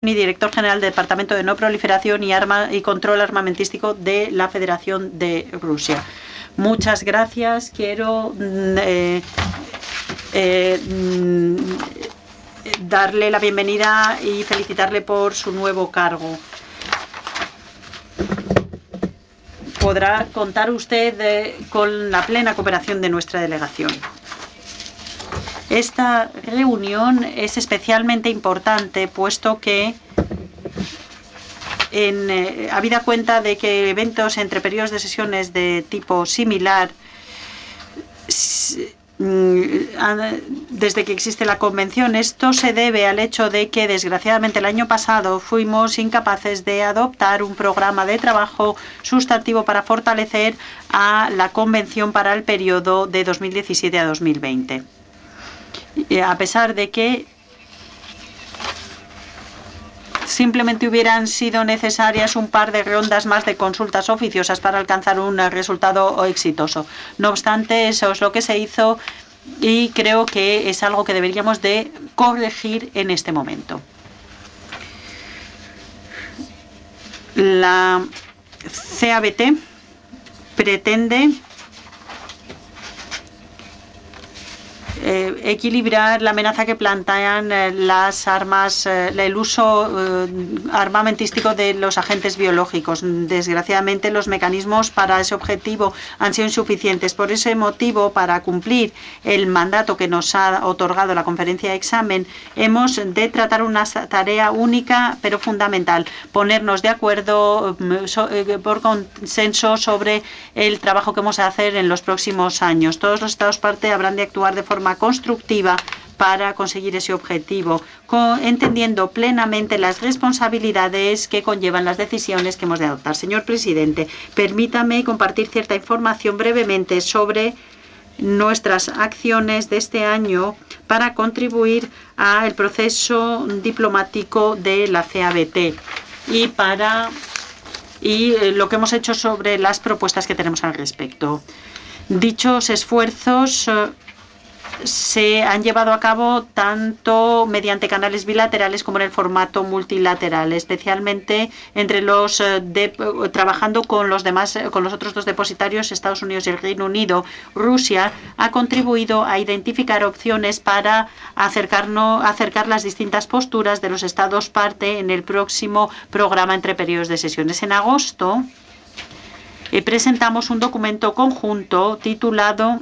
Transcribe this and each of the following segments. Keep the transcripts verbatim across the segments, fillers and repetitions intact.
y director general del Departamento de No Proliferación y, Arma y Control Armamentístico de la Federación de Rusia. Muchas gracias. Quiero eh, eh, darle la bienvenida y felicitarle por su nuevo cargo. Podrá contar usted eh, con la plena cooperación de nuestra delegación. Esta reunión es especialmente importante puesto que, en, eh, habida cuenta de que eventos entre periodos de sesiones de tipo similar, desde que existe la convención, esto se debe al hecho de que, desgraciadamente, el año pasado fuimos incapaces de adoptar un programa de trabajo sustantivo para fortalecer a la convención para el periodo de dos mil diecisiete a dos mil veinte. A pesar de que simplemente hubieran sido necesarias un par de rondas más de consultas oficiosas para alcanzar un resultado exitoso. No obstante, eso es lo que se hizo y creo que es algo que deberíamos de corregir en este momento. La C A B T pretende Eh, equilibrar la amenaza que plantean eh, las armas, eh, el uso eh, armamentístico de los agentes biológicos. Desgraciadamente, los mecanismos para ese objetivo han sido insuficientes. Por ese motivo, para cumplir el mandato que nos ha otorgado la conferencia de examen, hemos de tratar una tarea única pero fundamental: ponernos de acuerdo so, eh, por consenso sobre el trabajo que vamos a hacer en los próximos años. Todos los Estados parte habrán de actuar de forma constructiva para conseguir ese objetivo, entendiendo plenamente las responsabilidades que conllevan las decisiones que hemos de adoptar. Señor presidente, permítame compartir cierta información brevemente sobre nuestras acciones de este año para contribuir al proceso diplomático de la C A B T y para y lo que hemos hecho sobre las propuestas que tenemos al respecto. Dichos esfuerzos se han llevado a cabo tanto mediante canales bilaterales como en el formato multilateral, especialmente entre los de, trabajando con los demás, con los otros dos depositarios, Estados Unidos y el Reino Unido. Rusia ha contribuido a identificar opciones para acercarnos, acercar las distintas posturas de los Estados parte en el próximo programa entre periodos de sesiones. En agosto eh, presentamos un documento conjunto titulado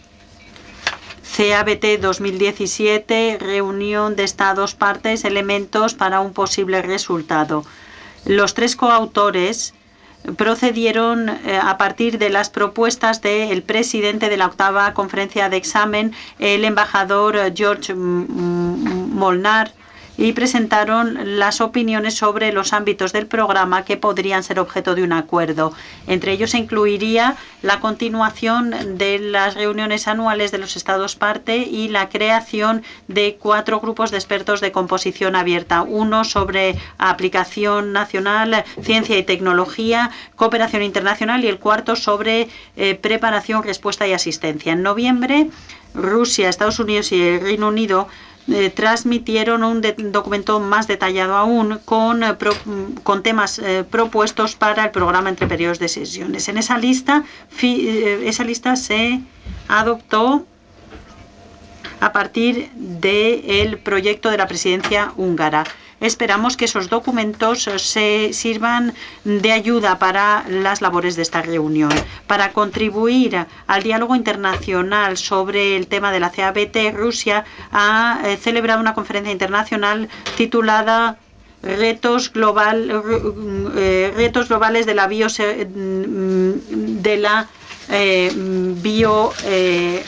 C A B T dos mil diecisiete, reunión de Estados partes, elementos para un posible resultado. Los tres coautores procedieron eh, a partir de las propuestas del presidente de la octava conferencia de examen, el embajador George Molnar, y presentaron las opiniones sobre los ámbitos del programa que podrían ser objeto de un acuerdo. Entre ellos se incluiría la continuación de las reuniones anuales de los Estados parte y la creación de cuatro grupos de expertos de composición abierta: uno sobre aplicación nacional, ciencia y tecnología, cooperación internacional, y el cuarto sobre eh, preparación, respuesta y asistencia. En noviembre, Rusia, Estados Unidos y el Reino Unido Eh, transmitieron un de, documento más detallado aún con, eh, pro, con temas eh, propuestos para el programa entre periodos de sesiones. En esa lista, fi, eh, esa lista se adoptó a partir del proyecto de la presidencia húngara. Esperamos que esos documentos se sirvan de ayuda para las labores de esta reunión. Para contribuir al diálogo internacional sobre el tema de la C A B T, Rusia ha eh, celebrado una conferencia internacional titulada Retos, global, eh, retos globales de la bio de la eh, bio eh,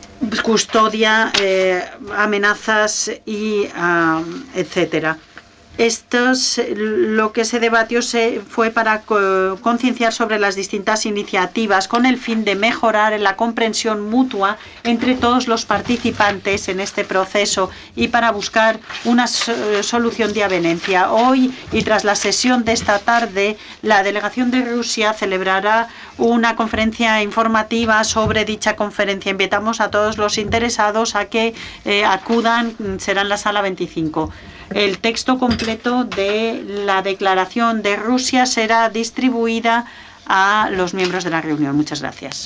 custodia, eh, amenazas y uh, etcétera. Estos, lo que se debatió se fue para co concienciar sobre las distintas iniciativas con el fin de mejorar la comprensión mutua entre todos los participantes en este proceso y para buscar una so solución de avenencia. Hoy y tras la sesión de esta tarde, la delegación de Rusia celebrará una conferencia informativa sobre dicha conferencia. Invitamos a todos los interesados a que eh, acudan, será en la sala veinticinco. El texto completo de la declaración de Rusia será distribuida a los miembros de la reunión. Muchas gracias.